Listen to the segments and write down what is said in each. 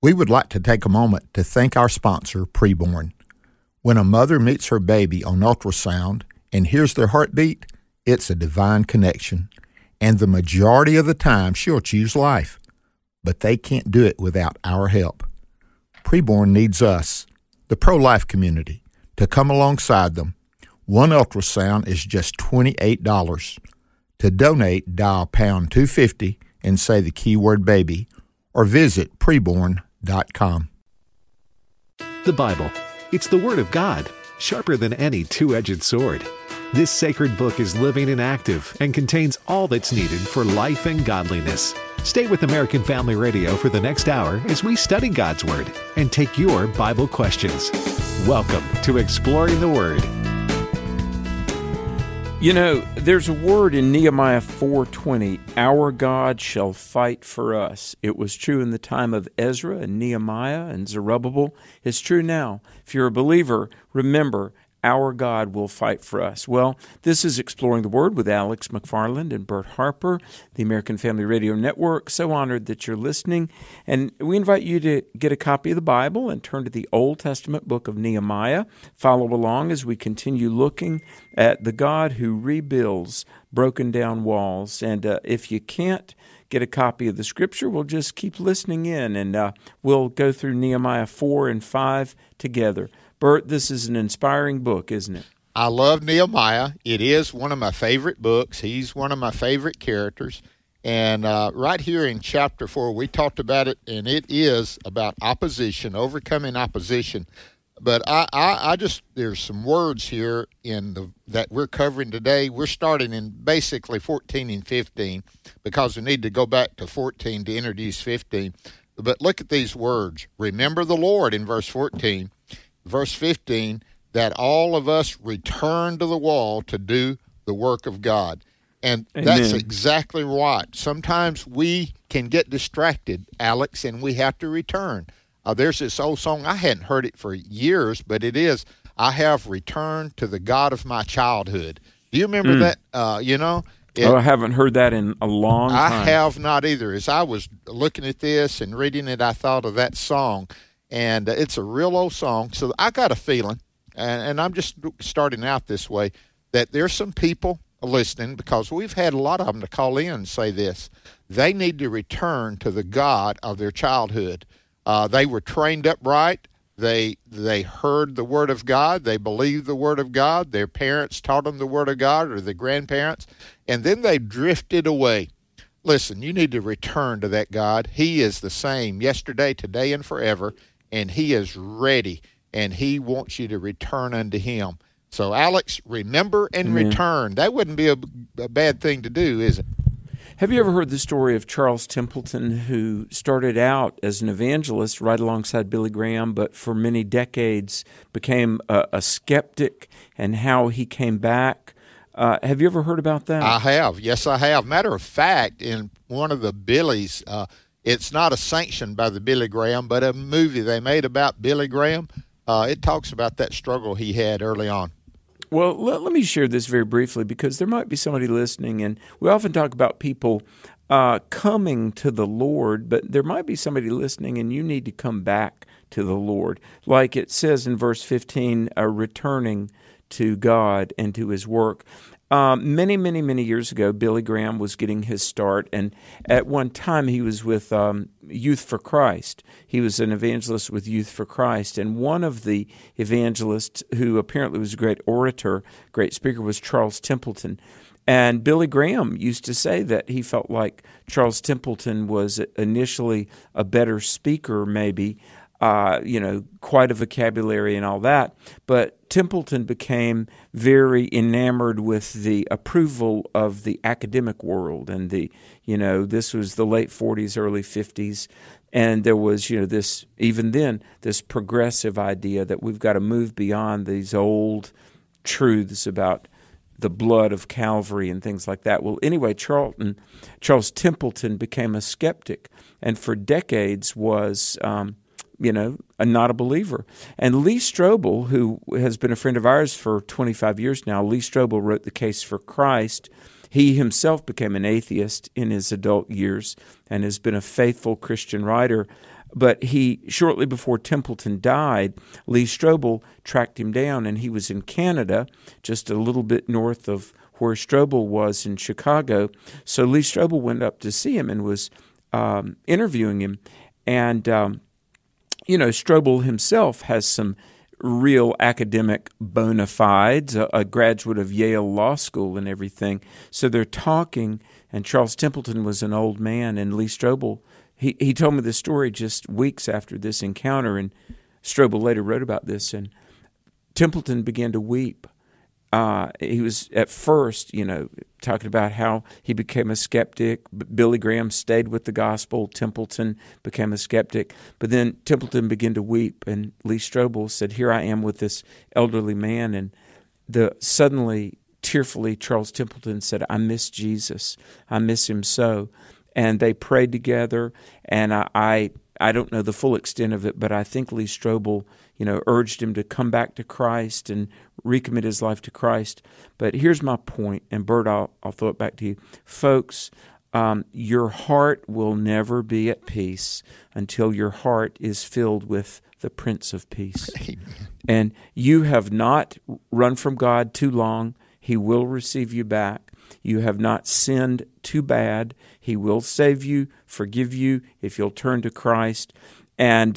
We would like to take a moment to thank our sponsor, Preborn. When a mother meets her baby on ultrasound and hears their heartbeat, it's a divine connection. And the majority of the time, she'll choose life. But they can't do it without our help. Preborn needs us, the pro-life community, to come alongside them. One ultrasound is just $28. To donate, dial pound 250 and say the keyword baby, or visit preborn.com. The Bible. It's the Word of God, sharper than any two-edged sword. This sacred book is living and active and contains all that's needed for life and godliness. Stay with American Family Radio for the next hour as we study God's Word and take your Bible questions. Welcome to Exploring the Word. You know, there's a word in Nehemiah 4:20, our God shall fight for us. It was true in the time of Ezra and Nehemiah and Zerubbabel. It's true now. If you're a believer, remember, our God will fight for us. Well, this is Exploring the Word with Alex McFarland and Bert Harper, the American Family Radio Network. So honored that you're listening. And we invite you to get a copy of the Bible and turn to the Old Testament book of Nehemiah. Follow along as we continue looking at the God who rebuilds broken down walls. And if you can't get a copy of the Scripture, we'll just keep listening in, and we'll go through Nehemiah 4 and 5 together. Bert, this is an inspiring book, isn't it? I love Nehemiah. It is one of my favorite books. He's one of my favorite characters. And right here in chapter 4, we talked about it, and it is about opposition, overcoming opposition. But I just, there's some words here that we're covering today. We're starting in basically 14 and 15 because we need to go back to 14 to introduce 15. But look at these words. Remember the Lord in verse 14. Verse 15, that all of us return to the wall to do the work of God. And Amen. That's exactly right. Sometimes we can get distracted, Alex, and we have to return. There's this old song, I hadn't heard it for years, but it is, I have returned to the God of my childhood. Do you remember that? I haven't heard that in a long time. I have not either. As I was looking at this and reading it, I thought of that song. And it's a real old song. So I got a feeling, and I'm just starting out this way, that there's some people listening, because we've had a lot of them to call in and say this. They need to return to the God of their childhood. They were trained up right. They heard the Word of God. They believed the Word of God. Their parents taught them the Word of God, or the grandparents. And then they drifted away. Listen, you need to return to that God. He is the same yesterday, today, and forever. And He is ready, and He wants you to return unto Him. So, Alex, remember and Amen. return. That wouldn't be a bad thing to do, is it? Have you ever heard the story of Charles Templeton, who started out as an evangelist right alongside Billy Graham, but for many decades became a skeptic, and how he came back? Have you ever heard about that? I have. Yes, I have. Matter of fact, in one of the Billies, it's not a sanctioned by the Billy Graham, but a movie they made about Billy Graham. It talks about that struggle he had early on. Well, let me share this very briefly, because there might be somebody listening, and we often talk about people coming to the Lord, but there might be somebody listening, and you need to come back to the Lord. Like it says in verse 15, returning to God and to His work. Many years ago, Billy Graham was getting his start, and at one time he was with Youth for Christ. He was an evangelist with Youth for Christ, and one of the evangelists, who apparently was a great orator, great speaker, was Charles Templeton. And Billy Graham used to say that he felt like Charles Templeton was initially a better speaker, maybe, quite a vocabulary and all that. But Templeton became very enamored with the approval of the academic world, and this was the late 40s, early 50s, and there was, this progressive idea that we've got to move beyond these old truths about the blood of Calvary and things like that. Well, anyway, Charles Templeton became a skeptic, and for decades was not a believer. And Lee Strobel, who has been a friend of ours for 25 years now, Lee Strobel wrote The Case for Christ. He himself became an atheist in his adult years and has been a faithful Christian writer. But shortly before Templeton died, Lee Strobel tracked him down, and he was in Canada, just a little bit north of where Strobel was in Chicago. So Lee Strobel went up to see him and was interviewing him. And, Strobel himself has some real academic bona fides, a graduate of Yale Law School and everything. So they're talking, and Charles Templeton was an old man, and Lee Strobel, he told me this story just weeks after this encounter, and Strobel later wrote about this, and Templeton began to weep. He was at first, talking about how he became a skeptic. Billy Graham stayed with the gospel. Templeton became a skeptic. But then Templeton began to weep, and Lee Strobel said, "Here I am with this elderly man." And suddenly, tearfully, Charles Templeton said, "I miss Jesus. I miss him so." And they prayed together, and I don't know the full extent of it, but I think Lee Strobel, urged him to come back to Christ and recommit his life to Christ. But here's my point, and Bert, I'll throw it back to you. Folks, your heart will never be at peace until your heart is filled with the Prince of Peace. Amen. And you have not run from God too long. He will receive you back. You have not sinned too bad. He will save you, forgive you if you'll turn to Christ. And,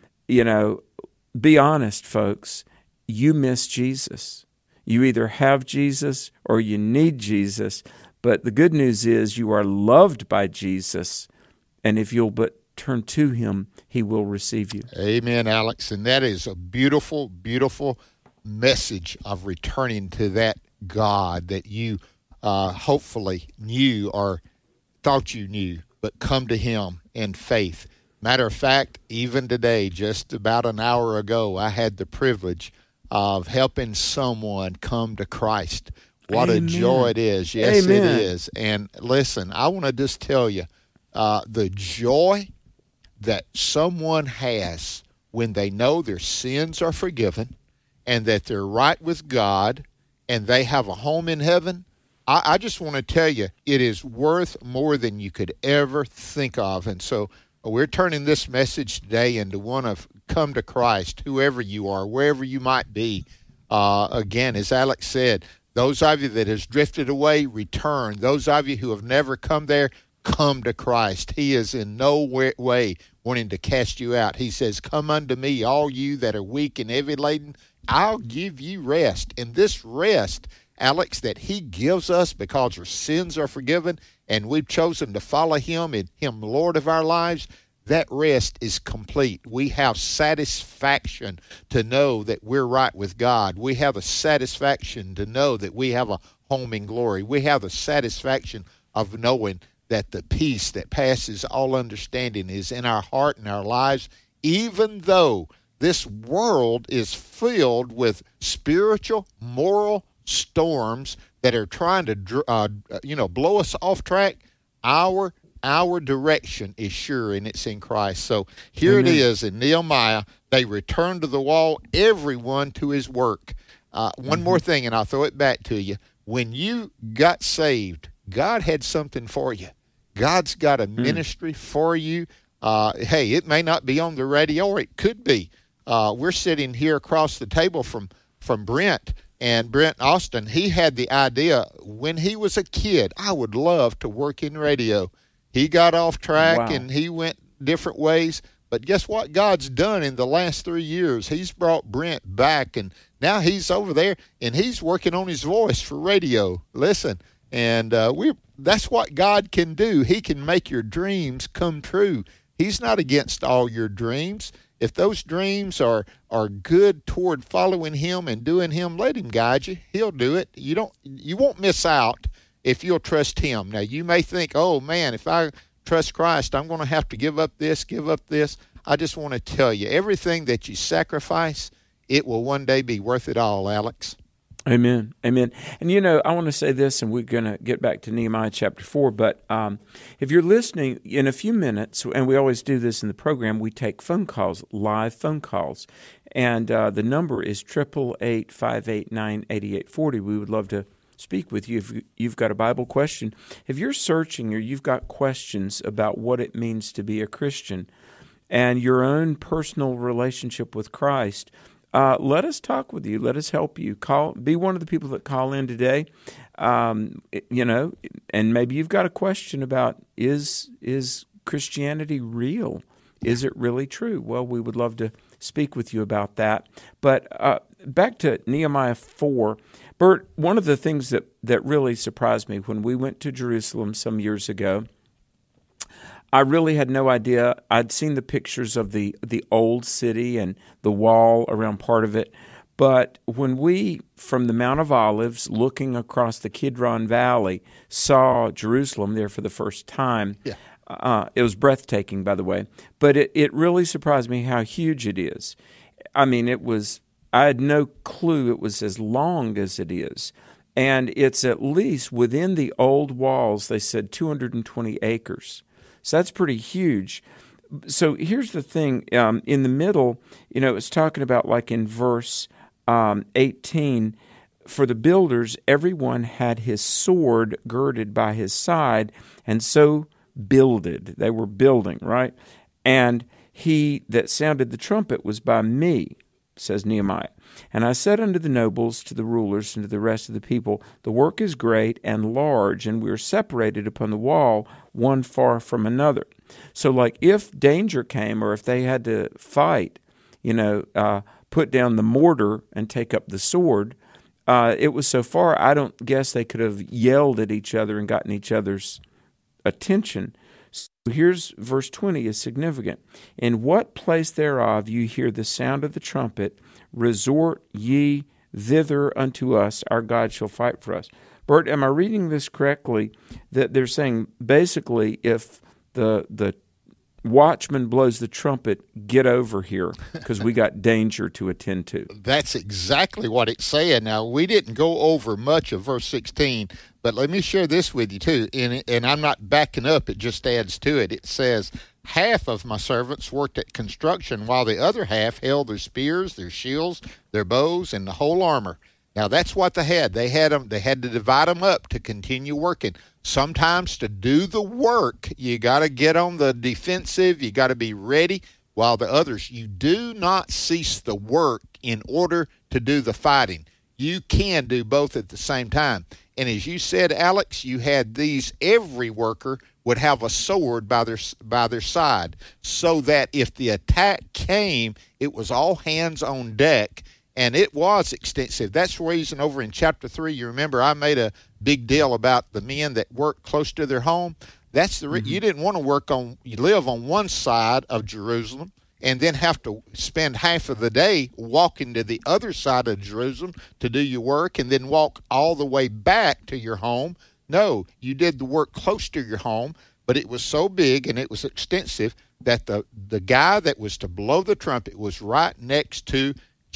be honest, folks. You miss Jesus. You either have Jesus or you need Jesus. But the good news is you are loved by Jesus. And if you'll but turn to him, he will receive you. Amen, Alex. And that is a beautiful, beautiful message of returning to that God that you hopefully knew or thought you knew, but come to him in faith. Matter of fact, even today, just about an hour ago, I had the privilege of helping someone come to Christ. What Amen. A joy it is. Yes, Amen. it is. And listen, I want to just tell you, the joy that someone has when they know their sins are forgiven and that they're right with God and they have a home in heaven, I just want to tell you, it is worth more than you could ever think of. And so we're turning this message today into one of come to Christ, whoever you are, wherever you might be. Again, as Alex said, those of you that has drifted away, return. Those of you who have never come there, come to Christ. He is in no way wanting to cast you out. He says, "Come unto me, all you that are weak and heavy laden. I'll give you rest." And this rest, Alex, that he gives us because our sins are forgiven and we've chosen to follow him and him Lord of our lives, that rest is complete. We have satisfaction to know that we're right with God. We have a satisfaction to know that we have a home in glory. We have a satisfaction of knowing that the peace that passes all understanding is in our heart and our lives, even though this world is filled with spiritual, moral storms that are trying to blow us off track. Our direction is sure, and it's in Christ. So here Amen. It is in Nehemiah. They returned to the wall, everyone to his work. One more thing, and I'll throw it back to you. When you got saved, God had something for you. God's got a ministry for you. Hey, it may not be on the radio, or it could be. We're sitting here across the table from Brent, and Brent Austin. He had the idea when he was a kid, I would love to work in radio. He got off track and he went different ways. But guess what God's done in the last 3 years? He's brought Brent back, and now he's over there, and he's working on his voice for radio. Listen, and that's what God can do. He can make your dreams come true. He's not against all your dreams. If those dreams are good toward following him and doing him, let him guide you. He'll do it. You won't miss out if you'll trust him. Now, you may think, oh, man, if I trust Christ, I'm going to have to give up this. I just want to tell you, everything that you sacrifice, it will one day be worth it all, Alex. Amen. Amen. And, I want to say this, and we're going to get back to Nehemiah chapter 4, but if you're listening in a few minutes, and we always do this in the program, we take phone calls, live phone calls, and the number is 888-589-8840. We would love to speak with you if you've got a Bible question. If you're searching or you've got questions about what it means to be a Christian, and your own personal relationship with Christ, let us talk with you. Let us help you. Be one of the people that call in today. And maybe you've got a question about, is Christianity real? Is it really true? Well, we would love to speak with you about that. But back to Nehemiah 4, Bert, one of the things that really surprised me when we went to Jerusalem some years ago, I really had no idea. I'd seen the pictures of the old city and the wall around part of it. But when we, from the Mount of Olives, looking across the Kidron Valley, saw Jerusalem there for the first time, it was breathtaking, by the way. But it really surprised me how huge it is. I mean, I had no clue it was as long as it is. And it's at least within the old walls, they said 220 acres. So that's pretty huge. So here's the thing. In the middle, it's talking about, like in verse 18, for the builders, everyone had his sword girded by his side, and so builded. They were building, right? And he that sounded the trumpet was by me, says Nehemiah. And I said unto the nobles, to the rulers, and to the rest of the people, the work is great and large, and we are separated upon the wall, one far from another. So, like, if danger came, or if they had to fight, put down the mortar and take up the sword, it was so far, I don't guess they could have yelled at each other and gotten each other's attention. So here's verse 20 is significant. In what place thereof you hear the sound of the trumpet, resort ye thither unto us, our God shall fight for us. Bert, am I reading this correctly, that they're saying basically if the watchman blows the trumpet, get over here because we got danger to attend to? That's exactly what it's saying. Now, we didn't go over much of verse 16, but let me share this with you too. And I'm not backing up, it just adds to it. It says, half of my servants worked at construction, while the other half held their spears, their shields, their bows, and the whole armor. Now, that's what they had. They had to divide them up to continue working. Sometimes to do the work, you got to get on the defensive. You got to be ready, while the others, you do not cease the work in order to do the fighting. You can do both at the same time. And as you said, Alex, you had every worker would have a sword by their side, so that if the attack came, it was all hands on deck. And it was extensive. That's the reason over in chapter 3, you remember I made a big deal about the men that worked close to their home. That's the you didn't want to live on one side of Jerusalem and then have to spend half of the day walking to the other side of Jerusalem to do your work and then walk all the way back to your home. No, you did the work close to your home, but it was so big and it was extensive that the guy that was to blow the trumpet was right next to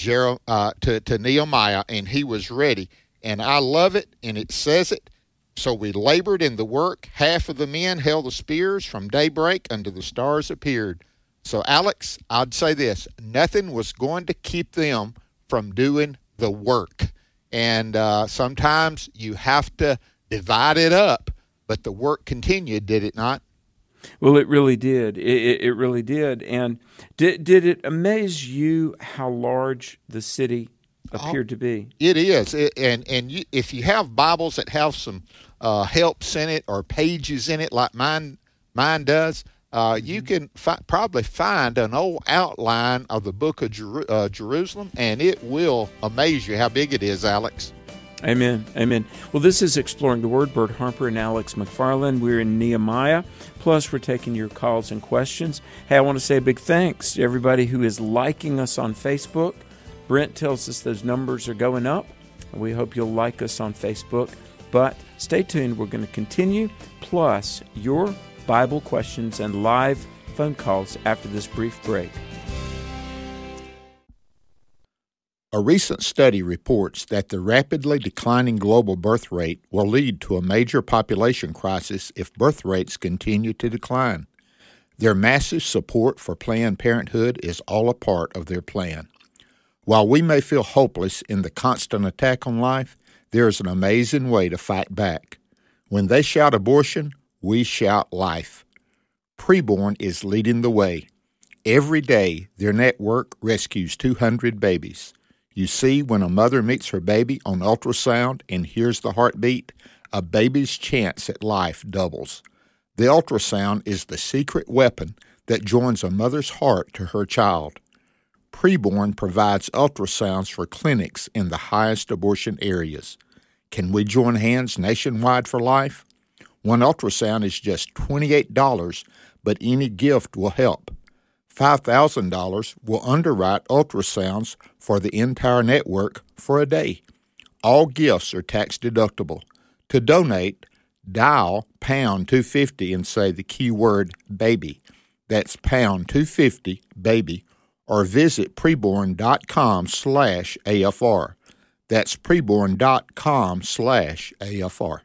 Nehemiah, and he was ready. And I love it, and it says it. So we labored in the work. Half of the men held the spears from daybreak until the stars appeared. So, Alex, I'd say this. Nothing was going to keep them from doing the work. And sometimes you have to divide it up, but the work continued, did it not? Well, it really did. It really did. And did it amaze you how large the city appeared to be? It is. If you have Bibles that have some helps in it or pages in it like mine does, you can probably find an old outline of the book of Jerusalem, and it will amaze you how big it is, Alex. Amen. Amen. Well, this is Exploring the Word. Bert Harper and Alex McFarland. We're in Nehemiah. Plus, we're taking your calls and questions. Hey, I want to say a big thanks to everybody who is liking us on Facebook. Brent tells us those numbers are going up. We hope you'll like us on Facebook. But stay tuned. We're going to continue. Plus, your Bible questions and live phone calls after this brief break. A recent study reports that the rapidly declining global birth rate will lead to a major population crisis if birth rates continue to decline. Their massive support for Planned Parenthood is all a part of their plan. While we may feel hopeless in the constant attack on life, there is an amazing way to fight back. When they shout abortion, we shout life. Preborn is leading the way. Every day, their network rescues 200 babies. You see, when a mother meets her baby on ultrasound and hears the heartbeat, a baby's chance at life doubles. The ultrasound is the secret weapon that joins a mother's heart to her child. Preborn provides ultrasounds for clinics in the highest abortion areas. Can we join hands nationwide for life? One ultrasound is just $28, but any gift will help. $5,000 will underwrite ultrasounds for the entire network for a day. All gifts are tax deductible. To donate, dial pound 250 and say the keyword baby. That's pound 250 baby, or visit preborn.com/AFR. That's preborn.com/AFR.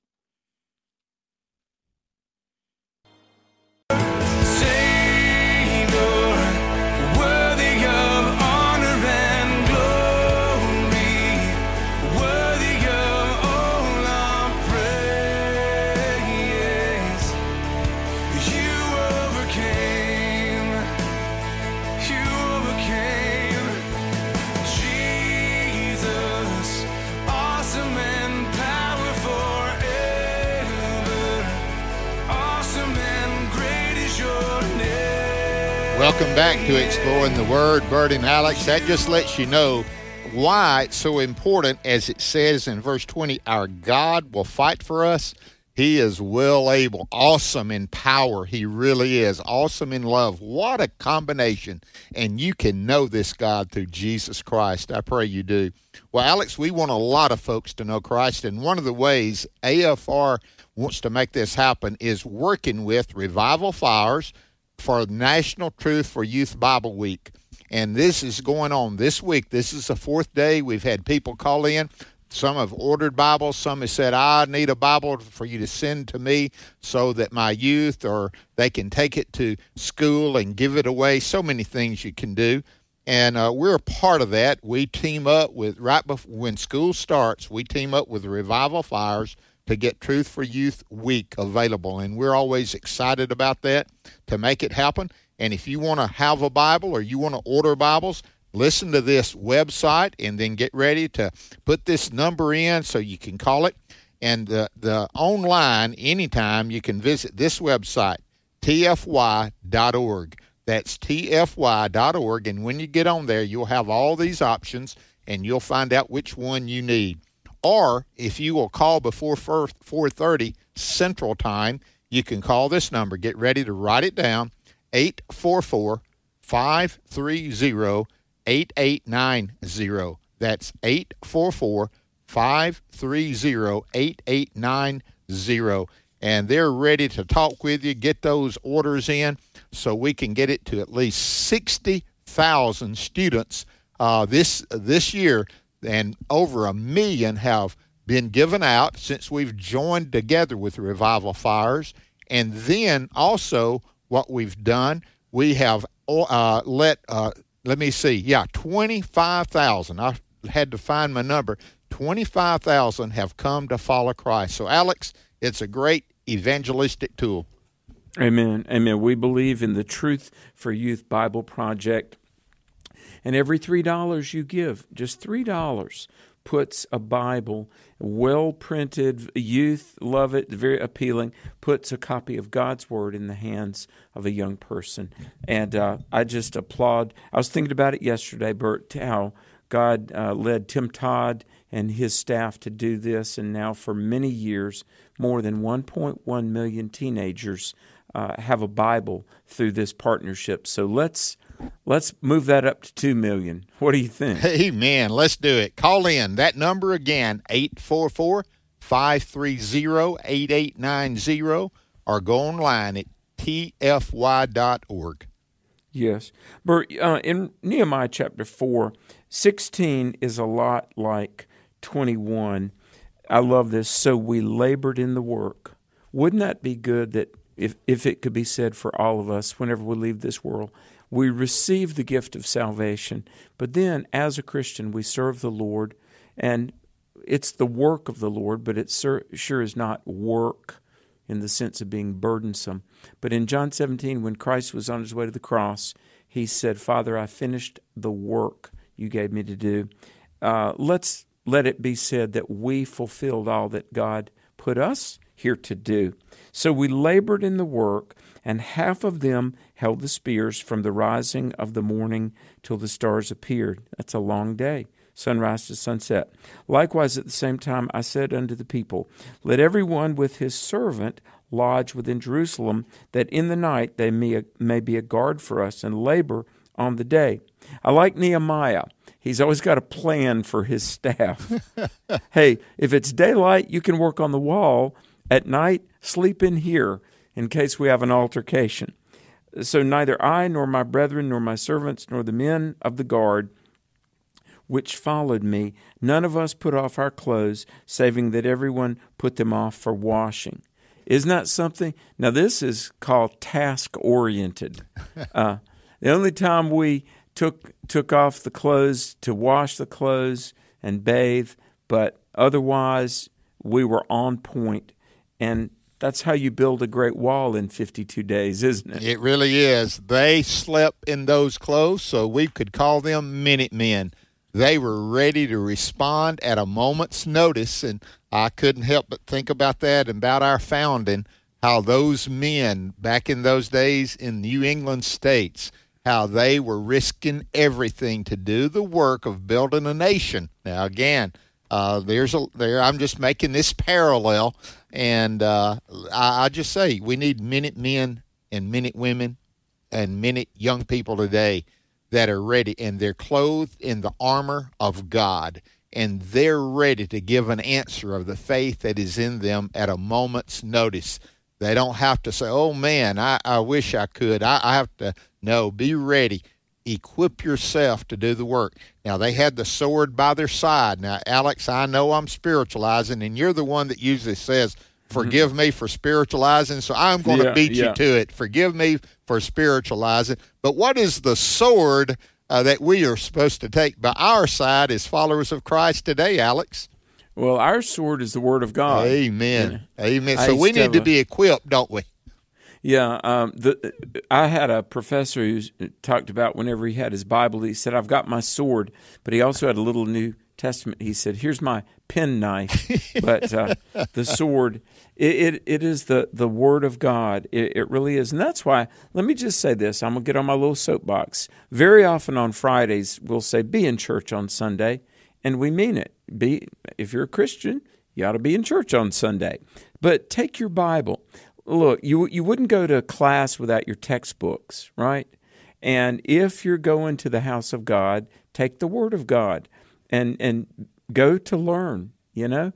Welcome back to Exploring the Word. Bert and Alex, that just lets you know why it's so important, as it says in verse 20, our God will fight for us. He is well able, awesome in power. He really is, awesome in love. What a combination. And you can know this God through Jesus Christ. I pray you do. Well, Alex, we want a lot of folks to know Christ, and one of the ways AFR wants to make this happen is working with Revival Fires for National Truth for Youth Bible Week. And this is going on this week. This is the fourth day. We've had people call in. Some have ordered Bibles. Some have said, I need a Bible for you to send to me so that my youth, or they can take it to school and give it away. So many things you can do. And we're a part of that. We team up with, right before when school starts, we team up with Revival Fires to get Truth for Youth Week available. And we're always excited about that, to make it happen. And if you want to have a Bible or you want to order Bibles, listen to this website and then get ready to put this number in so you can call it. And the online, anytime, you can visit this website, tfy.org. That's tfy.org. And when you get on there, you'll have all these options, and you'll find out which one you need. Or if you will call before 4:30 Central Time, you can call this number. Get ready to write it down, 844-530-8890. That's 844-530-8890. And they're ready to talk with you, get those orders in so we can get it to at least 60,000 students this year. And over 1 million have been given out since we've joined together with Revival Fires. And then also what we've done, we have 25,000. I had to find my number. 25,000 have come to follow Christ. So, Alex, it's a great evangelistic tool. Amen. Amen. We believe in the Truth for Youth Bible Project. And every $3 you give, just $3, puts a Bible, well-printed, youth love it, very appealing, puts a copy of God's Word in the hands of a young person. And I just applaud. I was thinking about it yesterday, Bert, how God led Tim Todd and his staff to do this, and now for many years, more than 1.1 million teenagers have a Bible through this partnership. So let's move that up to 2 million. What do you think? Amen. Let's do it. Call in. That number again, 844-530-8890, or go online at tfy.org. Yes. Bert, in Nehemiah chapter 4, 16 is a lot like 21. I love this. So we labored in the work. Wouldn't that be good that if it could be said for all of us whenever we leave this world, we receive the gift of salvation, but then as a Christian we serve the Lord, and it's the work of the Lord, but it sure is not work in the sense of being burdensome. But in John 17, when Christ was on his way to the cross, he said, Father, I finished the work you gave me to do. Let's let it be said that we fulfilled all that God put us here to do. So we labored in the work, and half of them held the spears from the rising of the morning till the stars appeared. That's a long day, sunrise to sunset. Likewise, at the same time, I said unto the people, let every one with his servant lodge within Jerusalem, that in the night they may be a guard for us and labor on the day. I like Nehemiah. He's always got a plan for his staff. Hey, if it's daylight, you can work on the wall. At night, sleep in here in case we have an altercation. So neither I nor my brethren nor my servants nor the men of the guard which followed me, none of us put off our clothes, saving that everyone put them off for washing. Isn't that something? Now, this is called task-oriented. The only time we took off the clothes to wash the clothes and bathe, but otherwise we were on point. And that's how you build a great wall in 52 days, isn't it? It really is. They slept in those clothes, so we could call them Minutemen. They were ready to respond at a moment's notice, and I couldn't help but think about that and about our founding, how those men back in those days in New England states, how they were risking everything to do the work of building a nation. Now, again, I'm just making this parallel, and I just say we need Minutemen and Minutewomen and Minute young people today that are ready, and they're clothed in the armor of God, and they're ready to give an answer of the faith that is in them at a moment's notice. They don't have to say, oh, man, I wish I could. I have to. No, be ready. Equip yourself to do the work. Now, they had the sword by their side. Now, Alex, I know I'm spiritualizing, and you're the one that usually says, forgive me for spiritualizing, so I'm going to beat you to it. Forgive me for spiritualizing. But what is the sword that we are supposed to take by our side as followers of Christ today, Alex? Well, our sword is the Word of God. Amen. Amen. So we need to be equipped, don't we? Yeah. I had a professor who talked about whenever he had his Bible, he said, I've got my sword, but he also had a little New Testament. He said, here's my penknife, but the sword, it is the Word of God. It really is. And that's why, let me just say this. I'm going to get on my little soapbox. Very often on Fridays, we'll say, be in church on Sunday, and we mean it. If you're a Christian, you ought to be in church on Sunday. But take your Bible. Look, you wouldn't go to class without your textbooks, right? And if you're going to the house of God, take the Word of God and go to learn, you know.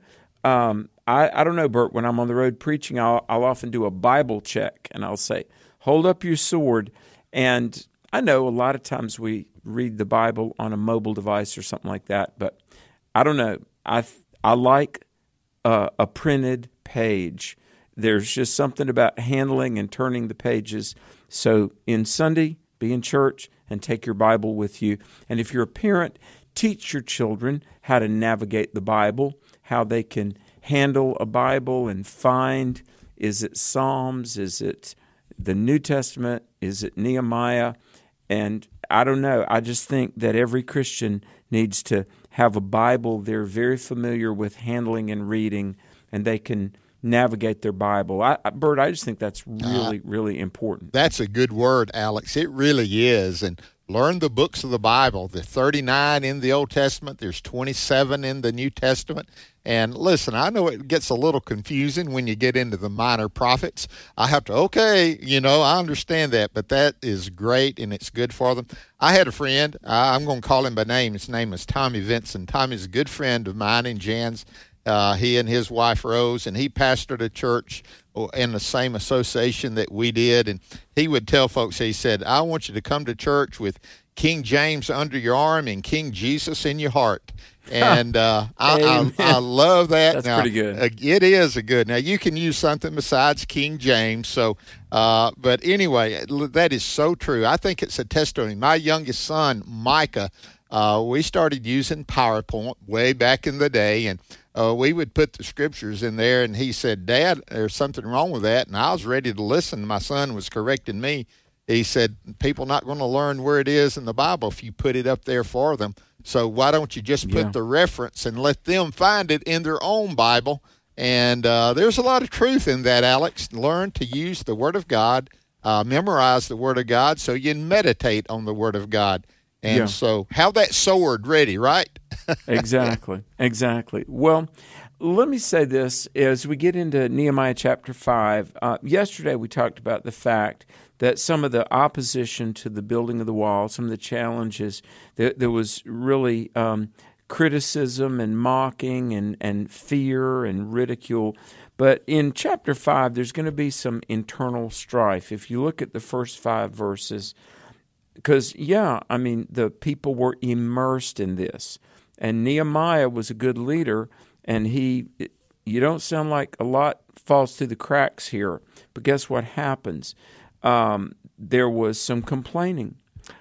I don't know, Bert, when I'm on the road preaching, I'll often do a Bible check, and I'll say, hold up your sword. And I know a lot of times we read the Bible on a mobile device or something like that, but I don't know. I like a printed page. There's just something about handling and turning the pages. So in Sunday, be in church and take your Bible with you. And if you're a parent, teach your children how to navigate the Bible, how they can handle a Bible and find, is it Psalms, is it the New Testament, is it Nehemiah? And I don't know. I just think that every Christian needs to have a Bible they're very familiar with handling and reading, and they can navigate their Bible. Bert, I just think that's really, really important. That's a good word, Alex. It really is. And learn the books of the Bible. There's 39 in the Old Testament. There's 27 in the New Testament. And listen, I know it gets a little confusing when you get into the minor prophets. I have to, I understand that, but that is great and it's good for them. I had a friend, I'm going to call him by name. His name is Tommy Vinson. Tommy's a good friend of mine and Jan's. He and his wife Rose, and he pastored a church in the same association that we did. And he would tell folks, he said, I want you to come to church with King James under your arm and King Jesus in your heart. And I love that. That's now, pretty good. It is a good. Now, you can use something besides King James. So, but anyway, that is so true. I think it's a testimony. My youngest son, Micah, we started using PowerPoint way back in the day, and we would put the scriptures in there, and he said, Dad, there's something wrong with that. And I was ready to listen. My son was correcting me. he said, people not going to learn where it is in the Bible if you put it up there for them. So why don't you just put the reference and let them find it in their own Bible? And there's a lot of truth in that, Alex. Learn to use the Word of God, memorize the Word of God so you can meditate on the Word of God. And so have that sword ready, right? Exactly. Well, let me say this as we get into Nehemiah chapter 5. Yesterday we talked about the fact that some of the opposition to the building of the wall, some of the challenges, there was really criticism and mocking and fear and ridicule. But in chapter 5, there's going to be some internal strife. If you look at the first 5 verses, because, the people were immersed in this. And Nehemiah was a good leader, and you don't sound like a lot falls through the cracks here. But guess what happens? There was some complaining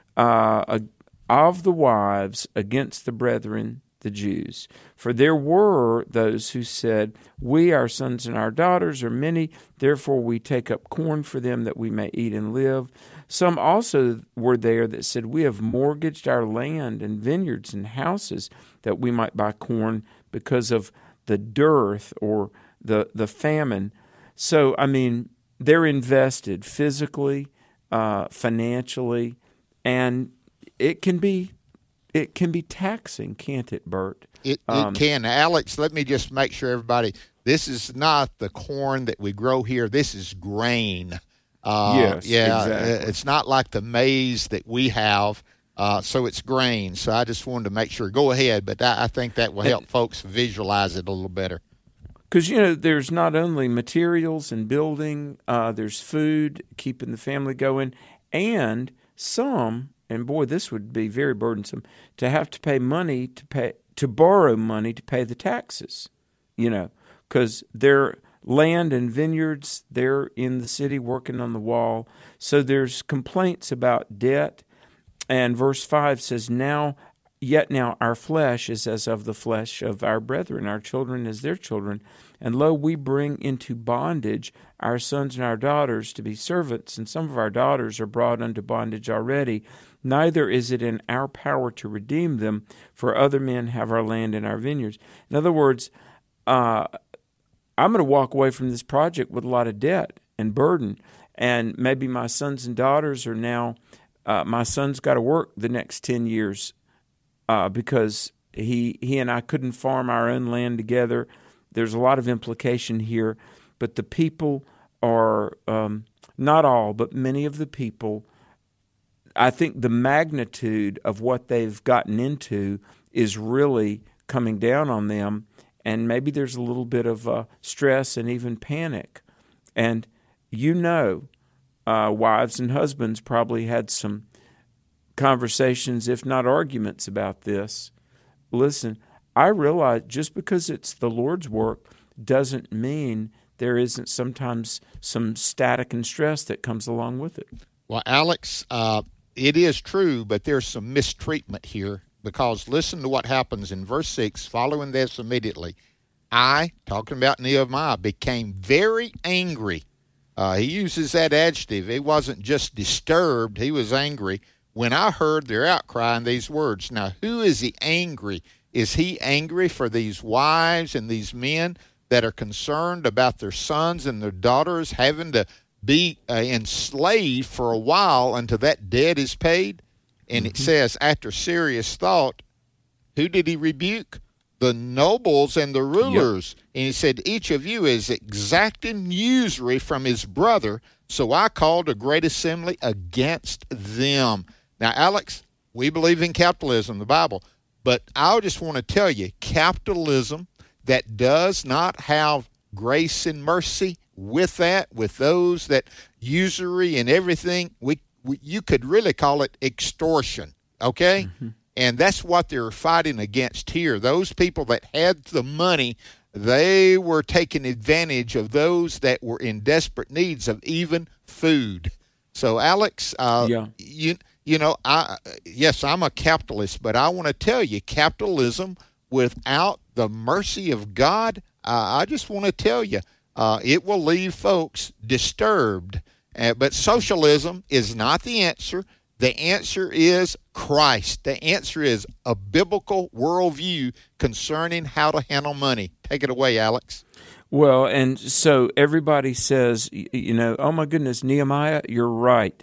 of the wives against the brethren, the Jews. For there were those who said, we, our sons and our daughters, are many, therefore we take up corn for them that we may eat and live. Some also were there that said, we have mortgaged our land and vineyards and houses that we might buy corn because of the dearth or the famine. So, they're invested physically, financially, and it can be taxing, can't it, Bert? It can. Alex, let me just make sure everybody, this is not the corn that we grow here. This is grain. Yes, exactly. It's not like the maize that we have, so it's grain. So I just wanted to make sure. Go ahead, but I think that will help folks visualize it a little better. Because, there's not only materials and building, there's food, keeping the family going, and some, and boy, this would be very burdensome, to have to pay money to borrow money to pay the taxes, because they're land and vineyards, they're in the city working on the wall. So there's complaints about debt. And verse 5 says, Yet now our flesh is as of the flesh of our brethren, our children as their children. And lo, we bring into bondage our sons and our daughters to be servants, and some of our daughters are brought unto bondage already. Neither is it in our power to redeem them, for other men have our land and our vineyards. In other words, I'm going to walk away from this project with a lot of debt and burden. And maybe my sons and daughters are now, my son's got to work the next 10 years because he and I couldn't farm our own land together. There's a lot of implication here. But the people are, not all, but many of the people, I think the magnitude of what they've gotten into is really coming down on them. And maybe there's a little bit of stress and even panic. And wives and husbands probably had some conversations, if not arguments, about this. Listen, I realize just because it's the Lord's work doesn't mean there isn't sometimes some static and stress that comes along with it. Well, Alex, it is true, but there's some mistreatment here. Because listen to what happens in verse 6, following this immediately. I, talking about Nehemiah, became very angry. He uses that adjective. He wasn't just disturbed, he was angry when I heard their outcry in these words. Now, who is he angry? Is he angry for these wives and these men that are concerned about their sons and their daughters having to be enslaved for a while until that debt is paid? And it says, after serious thought, who did he rebuke? The nobles and the rulers. Yep. And he said, each of you is exacting usury from his brother, so I called a great assembly against them. Now, Alex, we believe in capitalism, the Bible, but I just want to tell you, capitalism that does not have grace and mercy with that, with those that usury and everything, you could really call it extortion, okay? Mm-hmm. And that's what they're fighting against here. Those people that had the money, they were taking advantage of those that were in desperate needs of even food. So, Alex, yes, I'm a capitalist, but I want to tell you, capitalism without the mercy of God, I just want to tell you, it will leave folks disturbed. But socialism is not the answer. The answer is Christ. The answer is a biblical worldview concerning how to handle money. Take it away, Alex. Well, and so everybody says, oh my goodness, Nehemiah, you're right.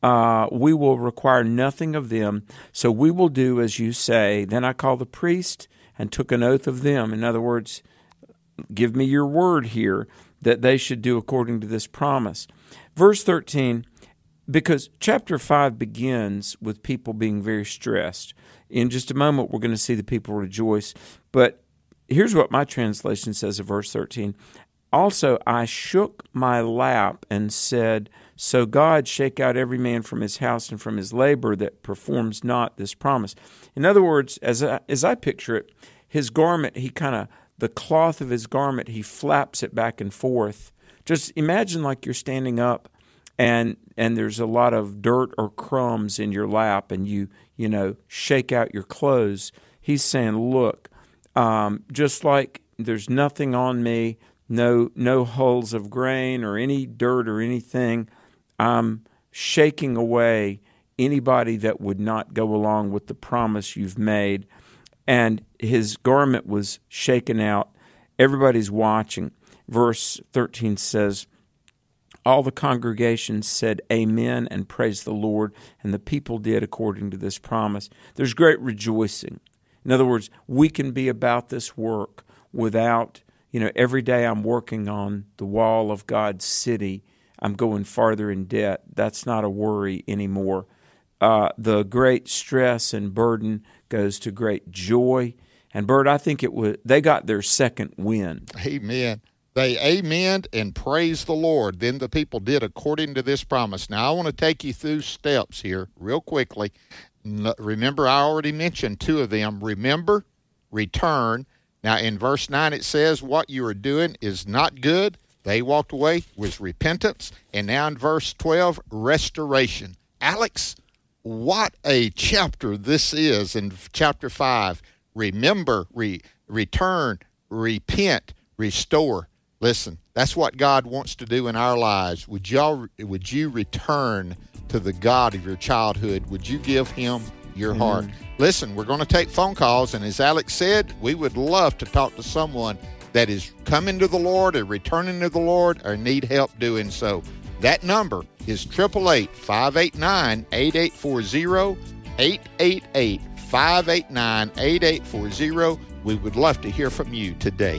We will require nothing of them, so we will do as you say. Then I called the priest and took an oath of them. In other words, give me your word here that they should do according to this promise. Verse 13, because chapter 5 begins with people being very stressed. In just a moment, we're going to see the people rejoice. But here's what my translation says of verse 13. Also, I shook my lap and said, so God shake out every man from his house and from his labor that performs not this promise. In other words, as I picture it, his garment, the cloth of his garment, he flaps it back and forth. Just imagine like you're standing up and there's a lot of dirt or crumbs in your lap and you shake out your clothes. He's saying, look, just like there's nothing on me, no hulls of grain or any dirt or anything, I'm shaking away anybody that would not go along with the promise you've made. And his garment was shaken out. Everybody's watching. Verse 13 says, all the congregation said amen and praised the Lord, and the people did according to this promise. There's great rejoicing. In other words, we can be about this work without, every day I'm working on the wall of God's city. I'm going farther in debt. That's not a worry anymore. The great stress and burden goes to great joy. And Bert, I think they got their second win. Amen. They amened and praised the Lord. Then the people did according to this promise. Now, I want to take you through steps here real quickly. Remember, I already mentioned two of them. Remember, return. Now, in verse 9, it says, what you are doing is not good. They walked away with repentance. And now in verse 12, restoration. Alex, what a chapter this is in chapter 5. Remember, return, repent, restore. Listen, that's what God wants to do in our lives. Would you return to the God of your childhood? Would you give him your heart? Listen, we're going to take phone calls, and as Alex said, we would love to talk to someone that is coming to the Lord or returning to the Lord or need help doing so. That number is 888-589-8840, 888-589-8840. We would love to hear from you today.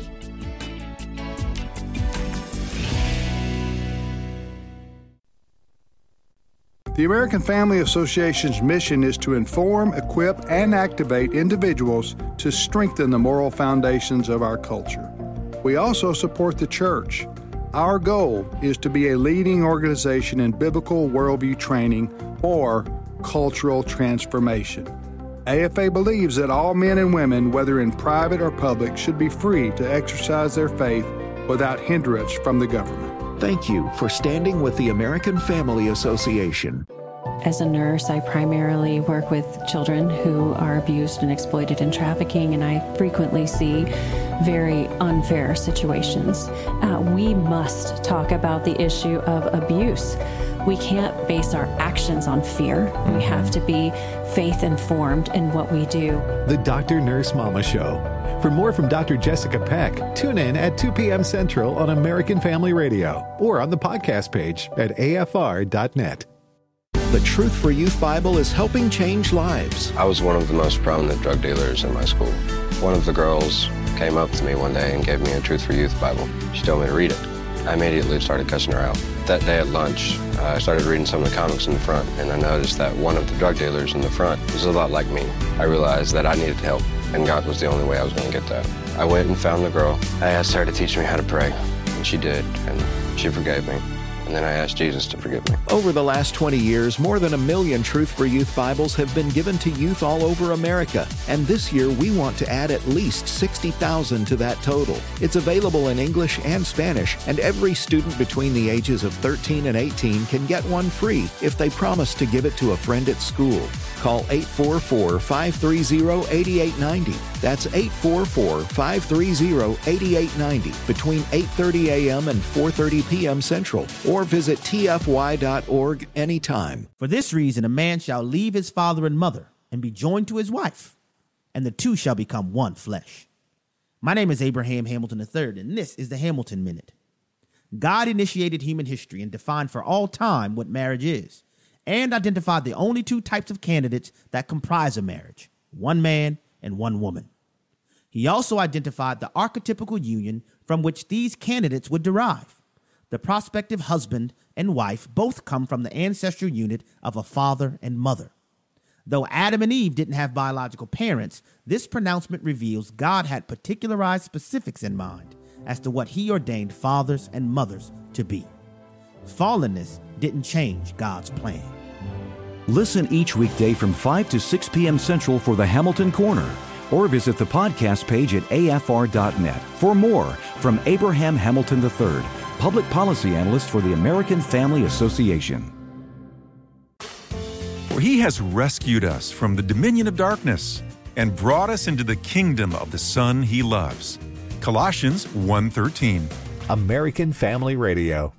The American Family Association's mission is to inform, equip, and activate individuals to strengthen the moral foundations of our culture. We also support the church. Our goal is to be a leading organization in biblical worldview training or cultural transformation. AFA believes that all men and women, whether in private or public, should be free to exercise their faith without hindrance from the government. Thank you for standing with the American Family Association. As a nurse, I primarily work with children who are abused and exploited in trafficking, and I frequently see very unfair situations. We must talk about the issue of abuse. We can't base our actions on fear. We have to be faith-informed in what we do. The Dr. Nurse Mama Show. For more from Dr. Jessica Peck, tune in at 2 p.m. Central on American Family Radio or on the podcast page at afr.net. The Truth for Youth Bible is helping change lives. I was one of the most prominent drug dealers in my school. One of the girls came up to me one day and gave me a Truth for Youth Bible. She told me to read it. I immediately started cussing her out. That day at lunch, I started reading some of the comics in the front, and I noticed that one of the drug dealers in the front was a lot like me. I realized that I needed help, and God was the only way I was going to get that. I went and found the girl. I asked her to teach me how to pray, and she did, and she forgave me. And then I asked Jesus to forgive me. Over the last 20 years, more than 1 million Truth for Youth Bibles have been given to youth all over America. And this year, we want to add at least 60,000 to that total. It's available in English and Spanish, and every student between the ages of 13 and 18 can get one free if they promise to give it to a friend at school. Call 844-530-8890. That's 844-530-8890 between 8:30 a.m. and 4:30 p.m. Central, or visit tfy.org anytime. For this reason, a man shall leave his father and mother and be joined to his wife, and the two shall become one flesh. My name is Abraham Hamilton III, and this is the Hamilton Minute. God initiated human history and defined for all time what marriage is, and identified the only two types of candidates that comprise a marriage, one man and one woman. He also identified the archetypical union from which these candidates would derive. The prospective husband and wife both come from the ancestral unit of a father and mother. Though Adam and Eve didn't have biological parents, this pronouncement reveals God had particularized specifics in mind as to what he ordained fathers and mothers to be. Fallenness didn't change God's plan. Listen each weekday from 5 to 6 p.m. Central for the Hamilton Corner, or visit the podcast page at afr.net for more from Abraham Hamilton III, Public Policy Analyst for the American Family Association. For he has rescued us from the dominion of darkness and brought us into the kingdom of the Son he loves. Colossians 1:13. American Family Radio.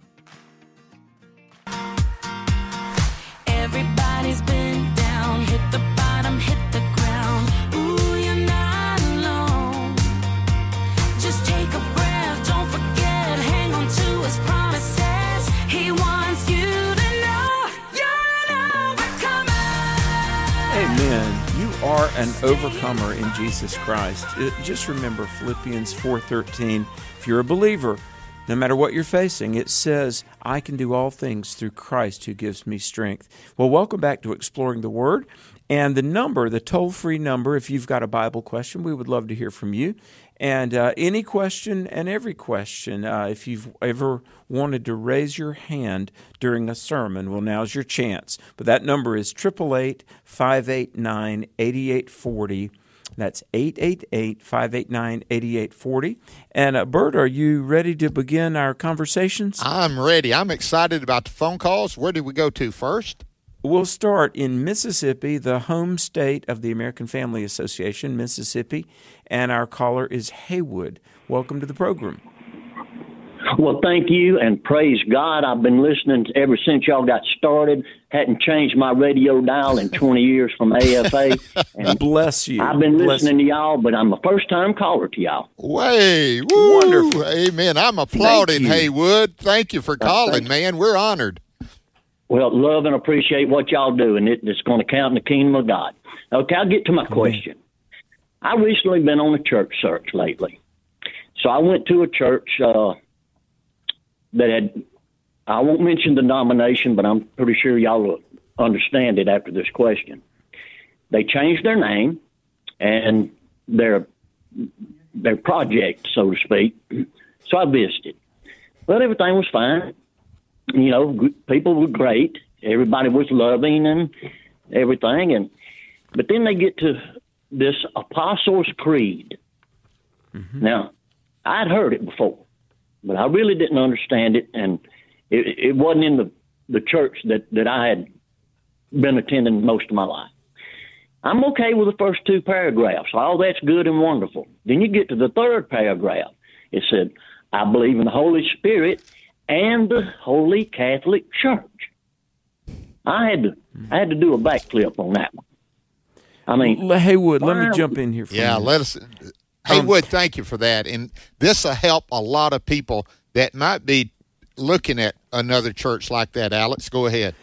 Everybody's been down, hit the bottom, hit the ground. Ooh, you're not alone. Just take a breath, don't forget, hang on to his promises. He wants you to know you're an overcomer. Amen. You are an overcomer in Jesus Christ. Just remember Philippians 4:13. If you're a believer, no matter what you're facing, it says, I can do all things through Christ who gives me strength. Well, welcome back to Exploring the Word. And the number, the toll-free number, if you've got a Bible question, we would love to hear from you. And any question and every question, if you've ever wanted to raise your hand during a sermon, well, now's your chance. But that number is 888-589-8840. That's 888-589-8840. And Bert, are you ready to begin our conversations? I'm ready. I'm excited about the phone calls. Where do we go to first? We'll start in Mississippi, the home state of the American Family Association, Mississippi. And our caller is Haywood. Welcome to the program. Well, thank you, and praise God. I've been listening ever since y'all got started. Hadn't changed my radio dial in 20 years from AFA. And bless you. I've been listening to y'all, but I'm a first-time caller to y'all. Way, woo, wonderful. Amen. I'm applauding Haywood. Thank you for calling, man. We're honored. Well, love and appreciate what y'all do, and it's going to count in the kingdom of God. Okay, I'll get to my question. I've recently been on a church search lately. So I went to a church that had, I won't mention the denomination, but I'm pretty sure y'all will understand it after this question. They changed their name and their project, so to speak. So I visited. But everything was fine. You know, people were great. Everybody was loving and everything. But then they get to this Apostles' Creed. Mm-hmm. Now, I'd heard it before, but I really didn't understand it, and it wasn't in the church that I had been attending most of my life. I'm okay with the first two paragraphs. All that's good and wonderful. Then you get to the third paragraph. It said, I believe in the Holy Spirit and the Holy Catholic Church. I had to do a backflip on that one. I mean, Haywood, let me jump in here for you. Let us. Haywood, thank you for that. And this will help a lot of people that might be looking at another church like that. Alex, go ahead.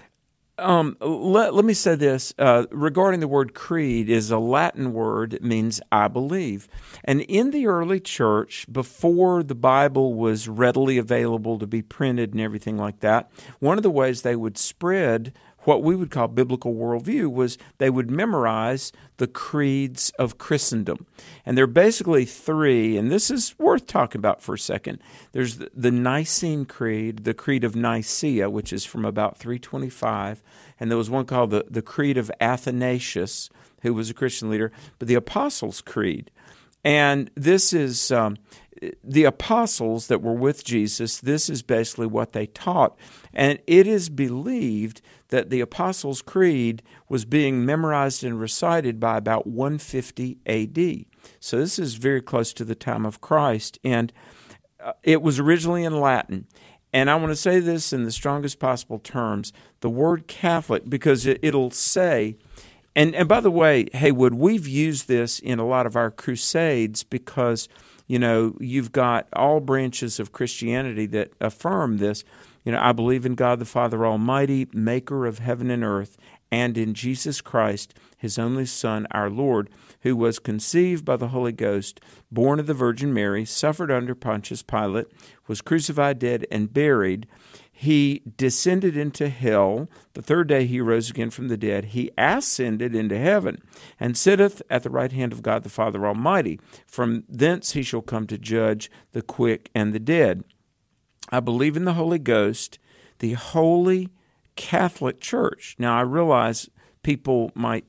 Let me say this. Regarding the word creed is a Latin word. It means I believe. And in the early church, before the Bible was readily available to be printed and everything like that, one of the ways they would spread what we would call biblical worldview was they would memorize the creeds of Christendom. And there are basically three, and this is worth talking about for a second. There's the Nicene Creed, the Creed of Nicaea, which is from about 325, and there was one called the Creed of Athanasius, who was a Christian leader, but the Apostles' Creed. And this is the apostles that were with Jesus. This is basically what they taught. And it is believed that the Apostles' Creed was being memorized and recited by about 150 A.D. So this is very close to the time of Christ. And it was originally in Latin. And I want to say this in the strongest possible terms. The word Catholic, because it'll say... And by the way, Haywood, we've used this in a lot of our crusades because, you've got all branches of Christianity that affirm this. I believe in God the Father Almighty, maker of heaven and earth, and in Jesus Christ, his only Son, our Lord, who was conceived by the Holy Ghost, born of the Virgin Mary, suffered under Pontius Pilate, was crucified, dead, and buried. He descended into hell. The third day he rose again from the dead. He ascended into heaven and sitteth at the right hand of God the Father Almighty. From thence he shall come to judge the quick and the dead. I believe in the Holy Ghost, the Holy Catholic Church. Now, I realize people might,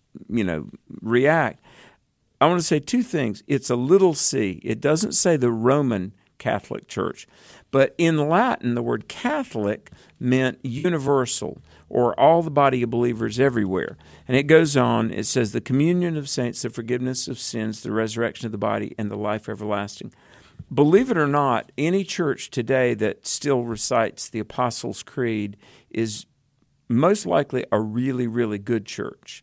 react. I want to say two things. It's a little c. It doesn't say the Roman Catholic Church. But in Latin, the word Catholic meant universal, or all the body of believers everywhere. And it goes on, it says, the communion of saints, the forgiveness of sins, the resurrection of the body, and the life everlasting. Believe it or not, any church today that still recites the Apostles' Creed is most likely a really, really good church.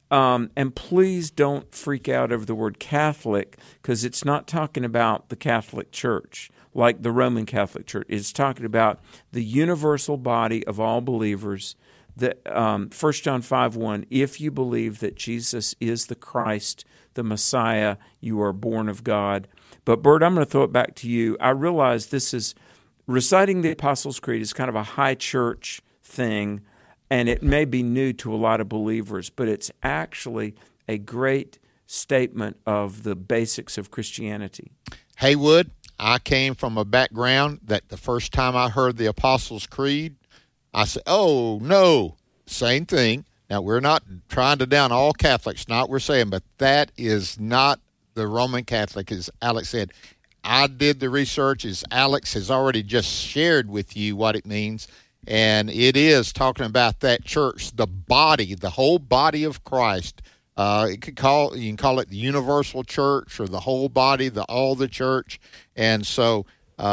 And please don't freak out over the word Catholic, because it's not talking about the Catholic Church like the Roman Catholic Church. It's talking about the universal body of all believers. That 1 John 5:1, if you believe that Jesus is the Christ, the Messiah, you are born of God. But Bert, I'm going to throw it back to you. I realize this is, reciting the Apostles' Creed is kind of a high church thing, and it may be new to a lot of believers, but it's actually a great statement of the basics of Christianity. Haywood, I came from a background that the first time I heard the Apostles' Creed, I said, oh, no, same thing. Now, we're not trying to down all Catholics, not what we're saying, but that is not the Roman Catholic, as Alex said. I did the research, as Alex has already just shared with you what it means, and it is talking about that church, the body, the whole body of Christ. You can call it the universal church or the whole body, all the church. And so,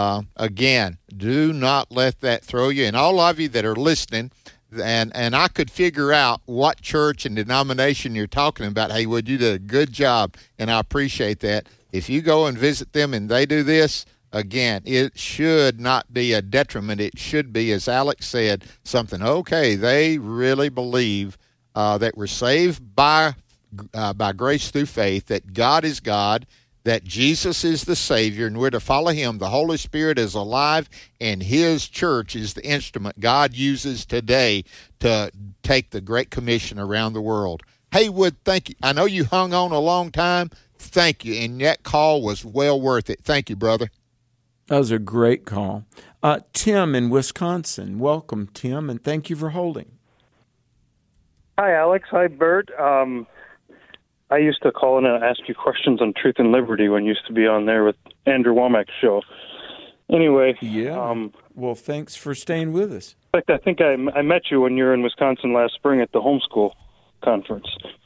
again, do not let that throw you. And all of you that are listening, and I could figure out what church and denomination you're talking about. Haywood, you did a good job, and I appreciate that. If you go and visit them and they do this, again, it should not be a detriment. It should be, as Alex said, something, okay, they really believe that we're saved by grace through faith, that God is God, that Jesus is the Savior, and we're to follow Him. The Holy Spirit is alive, and His church is the instrument God uses today to take the Great Commission around the world. Haywood, thank you. I know you hung on a long time. Thank you, and that call was well worth it. Thank you, brother. That was a great call. Tim in Wisconsin. Welcome, Tim, and thank you for holding. Hi, Alex. Hi, Bert. I used to call in and ask you questions on Truth and Liberty when you used to be on there with Andrew Womack's show. Anyway. Yeah. Well, thanks for staying with us. In fact, I think I met you when you were in Wisconsin last spring at the homeschool conference.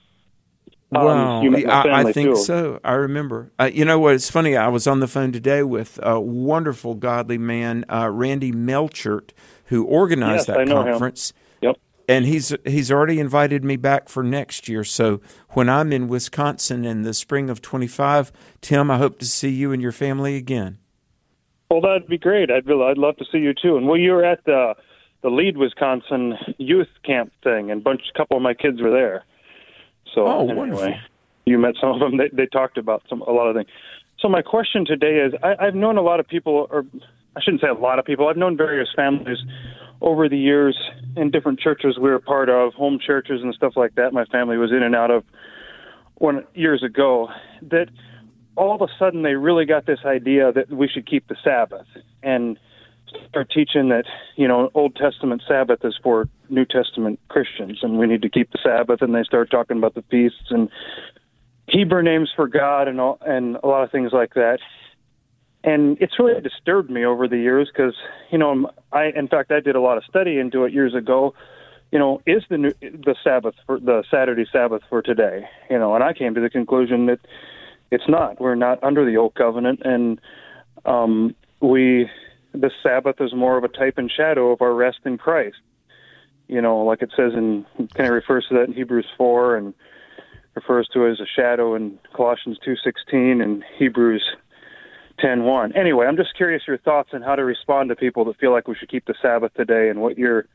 Wow. You met my family I think too. so. I remember. You know what? It's funny. I was on the phone today with a wonderful, godly man, Randy Melchert, who organized that conference. Him. Yep. And he's already invited me back for next year. So when I'm in Wisconsin in the spring of 25, Tim, I hope to see you and your family again. Well, that'd be great. I'd love to see you too. And you were at the Lead Wisconsin youth camp thing, and a couple of my kids were there. So anyway, wonderful. You met some of them. They talked about a lot of things. So my question today is, I've known a lot of people, or I shouldn't say a lot of people. I've known various families over the years in different churches we were part of, home churches and stuff like that my family was in and out of years ago, that all of a sudden they really got this idea that we should keep the Sabbath and start teaching that, Old Testament Sabbath is for New Testament Christians and we need to keep the Sabbath, and they start talking about the feasts and Hebrew names for God and a lot of things like that. And it's really disturbed me over the years because, I did a lot of study into it years ago. Is the Sabbath for the Saturday Sabbath for today? And I came to the conclusion that it's not. We're not under the old covenant, and the Sabbath is more of a type and shadow of our rest in Christ. Like it says kind of refers to that in Hebrews 4 and refers to it as a shadow in Colossians 2:16 and Hebrews 10:1. Anyway, I'm just curious your thoughts on how to respond to people that feel like we should keep the Sabbath today, and what your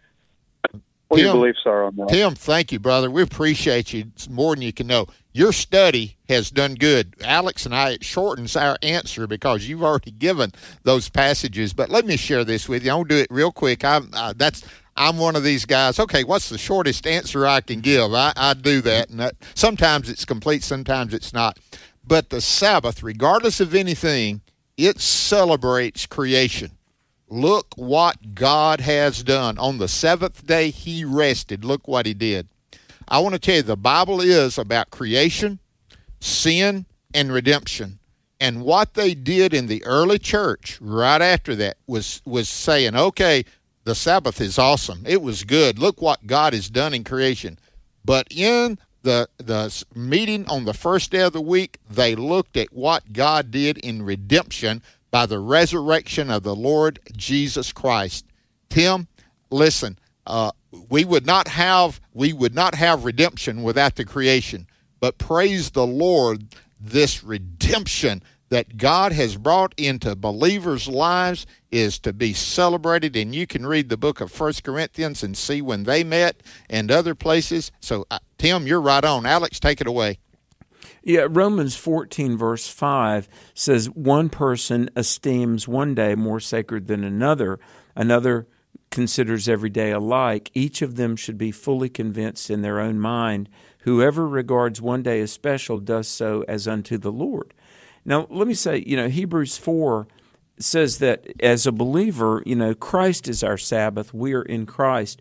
beliefs are on that. Tim, thank you, brother. We appreciate you. It's more than you can know. Your study has done good. Alex and I, it shortens our answer because you've already given those passages. But let me share this with you. I'll do it real quick. I'm one of these guys. Okay, what's the shortest answer I can give? I do that, and sometimes it's complete, sometimes it's not. But the Sabbath, regardless of anything, it celebrates creation. Look what God has done. On the seventh day, he rested. Look what he did. I want to tell you, the Bible is about creation, sin, and redemption. And what they did in the early church right after that was saying, okay, the Sabbath is awesome. It was good. Look what God has done in creation. But in the meeting on the first day of the week, they looked at what God did in redemption by the resurrection of the Lord Jesus Christ. Tim, listen, we would not have redemption without the creation. But praise the Lord, this redemption that God has brought into believers' lives is to be celebrated. And you can read the book of 1 Corinthians and see when they met and other places. So, Tim, you're right on. Alex, take it away. Yeah, Romans 14, verse 5 says, one person esteems one day more sacred than another. Another considers every day alike. Each of them should be fully convinced in their own mind. Whoever regards one day as special does so as unto the Lord. Now, let me say, Hebrews 4 says that as a believer, Christ is our Sabbath. We are in Christ.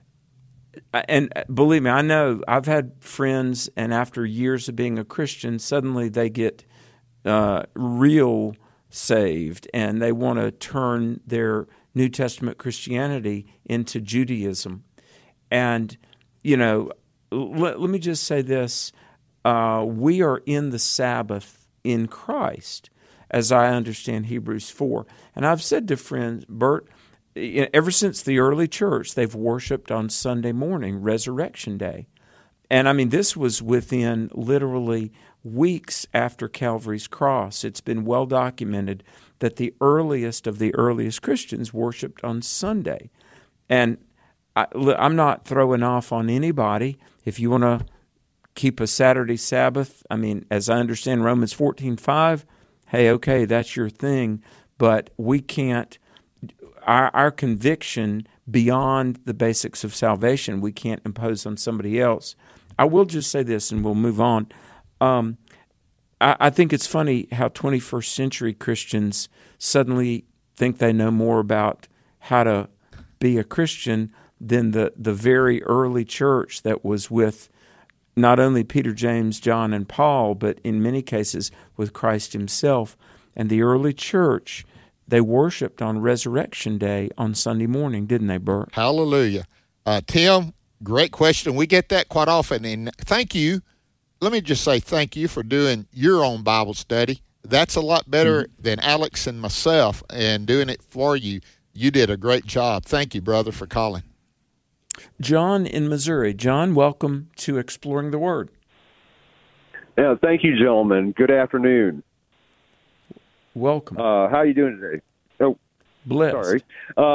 And believe me, I know I've had friends, and after years of being a Christian, suddenly they get real saved, and they want to turn their New Testament Christianity into Judaism. And, let me just say this. We are in the Sabbath in Christ, as I understand Hebrews 4. And I've said to friends, Bert, ever since the early church, they've worshiped on Sunday morning, Resurrection Day. And this was within literally weeks after Calvary's cross. It's been well documented that the earliest of the earliest Christians worshiped on Sunday. And I'm not throwing off on anybody. If you want to keep a Saturday Sabbath, as I understand Romans 14:5, hey, okay, that's your thing. But we can't. Our conviction beyond the basics of salvation, we can't impose on somebody else. I will just say this, and we'll move on. I think it's funny how 21st century Christians suddenly think they know more about how to be a Christian than the very early church that was with not only Peter, James, John, and Paul, but in many cases with Christ himself. And the early church, they worshiped on Resurrection Day on Sunday morning, didn't they, Bert? Hallelujah. Tim, great question. We get that quite often. And thank you. Let me just say thank you for doing your own Bible study. That's a lot better than Alex and myself and doing it for you. You did a great job. Thank you, brother, for calling. John in Missouri. John, welcome to Exploring the Word. Yeah, thank you, gentlemen. Good afternoon. Welcome. How are you doing today? Oh, blessed. Sorry.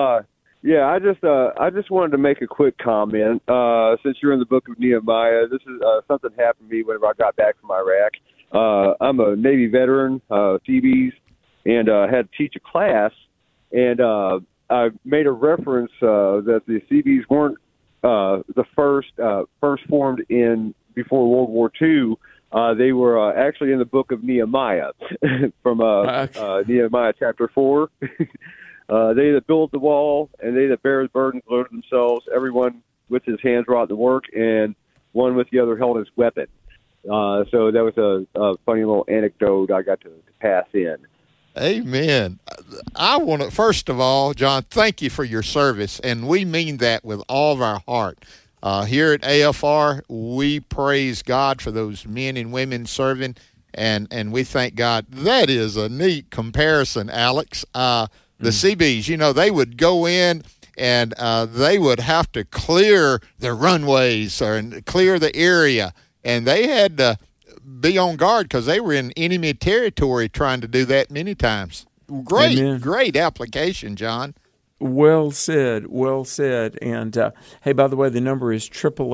I just wanted to make a quick comment. Since you're in the book of Nehemiah, this is something happened to me whenever I got back from Iraq. I'm a Navy veteran, Seabees, and had to teach a class, and I made a reference that the Seabees weren't the first formed before World War II. They were actually in the book of Nehemiah, from Nehemiah chapter 4. They that built the wall and they that bear his burdens loaded themselves, everyone with his hands wrought the work, and one with the other held his weapon. So that was a funny little anecdote I got to pass in. Amen. I want to, first of all, John, thank you for your service, and we mean that with all of our heart. Here at AFR, we praise God for those men and women serving, and we thank God. That is a neat comparison, Alex. The CBs, they would go in and they would have to clear the runways and clear the area, and they had to be on guard because they were in enemy territory trying to do that many times. Great application, John. Well said. And, hey, by the way, the number is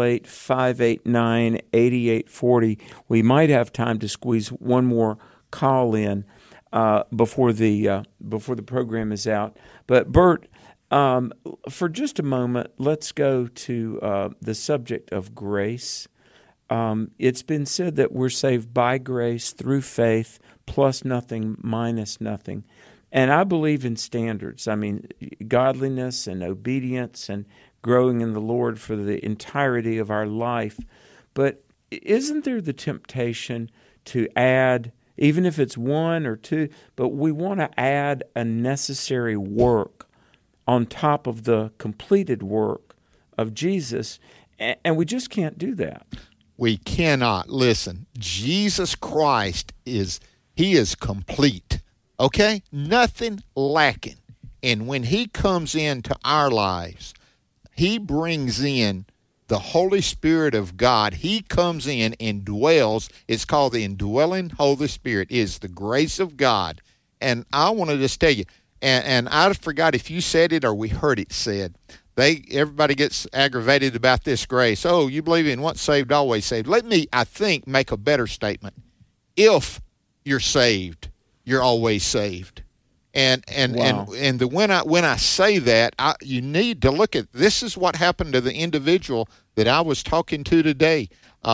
888-589-8840. We might have time to squeeze one more call in before the program is out. But, Bert, for just a moment, let's go to the subject of grace. It's been said that we're saved by grace through faith, plus nothing, minus nothing. And I believe in standards. I mean, godliness and obedience and growing in the Lord for the entirety of our life. But isn't there the temptation to add, even if it's one or two, but we want to add a necessary work on top of the completed work of Jesus, and we just can't do that. We cannot. Listen, Jesus Christ is complete. Okay? Nothing lacking. And when he comes into our lives, he brings in the Holy Spirit of God. He comes in and dwells. It's called the indwelling Holy Spirit. It is the grace of God. And I want to just tell you, and I forgot if you said it or we heard it said, everybody gets aggravated about this grace. Oh, you believe in once saved, always saved. Let me, I think, make a better statement. If you're saved, you're always saved. And wow. When I say that, you need to look at, this is what happened to the individual that I was talking to today.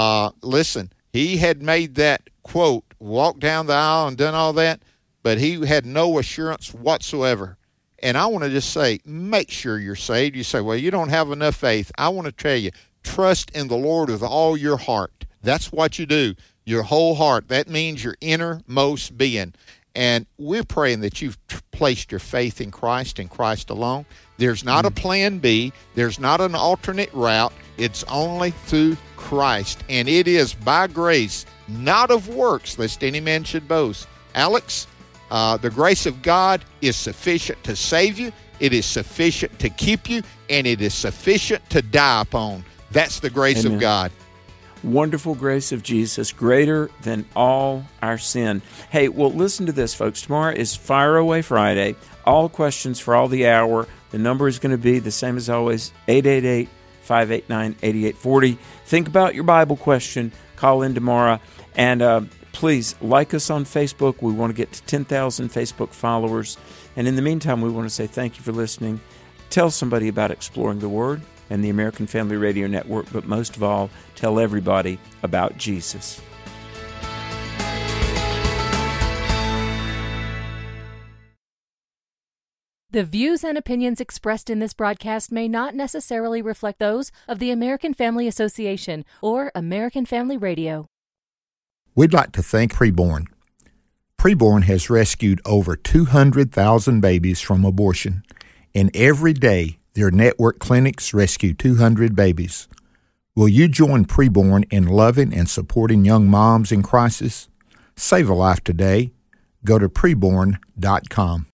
Listen, he had made that quote, walked down the aisle and done all that, but he had no assurance whatsoever. And I want to just say, make sure you're saved. You say, well, you don't have enough faith. I want to tell you, trust in the Lord with all your heart. That's what you do, your whole heart. That means your innermost being. And we're praying that you've placed your faith in Christ and Christ alone. There's not a plan B. There's not an alternate route. It's only through Christ. And it is by grace, not of works, lest any man should boast. Alex, the grace of God is sufficient to save you. It is sufficient to keep you. And it is sufficient to die upon. That's the grace Amen. of God. Wonderful grace of Jesus, greater than all our sin. Hey, well, listen to this, folks. Tomorrow is Fire Away Friday. All questions for all the hour. The number is going to be the same as always, 888-589-8840. Think about your Bible question. Call in tomorrow. And please like us on Facebook. We want to get to 10,000 Facebook followers. And in the meantime, we want to say thank you for listening. Tell somebody about Exploring the Word and the American Family Radio Network, but most of all, tell everybody about Jesus. The views and opinions expressed in this broadcast may not necessarily reflect those of the American Family Association or American Family Radio. We'd like to thank Preborn. Preborn has rescued over 200,000 babies from abortion, and every day their network clinics rescue 200 babies. Will you join Preborn in loving and supporting young moms in crisis? Save a life today. Go to preborn.com.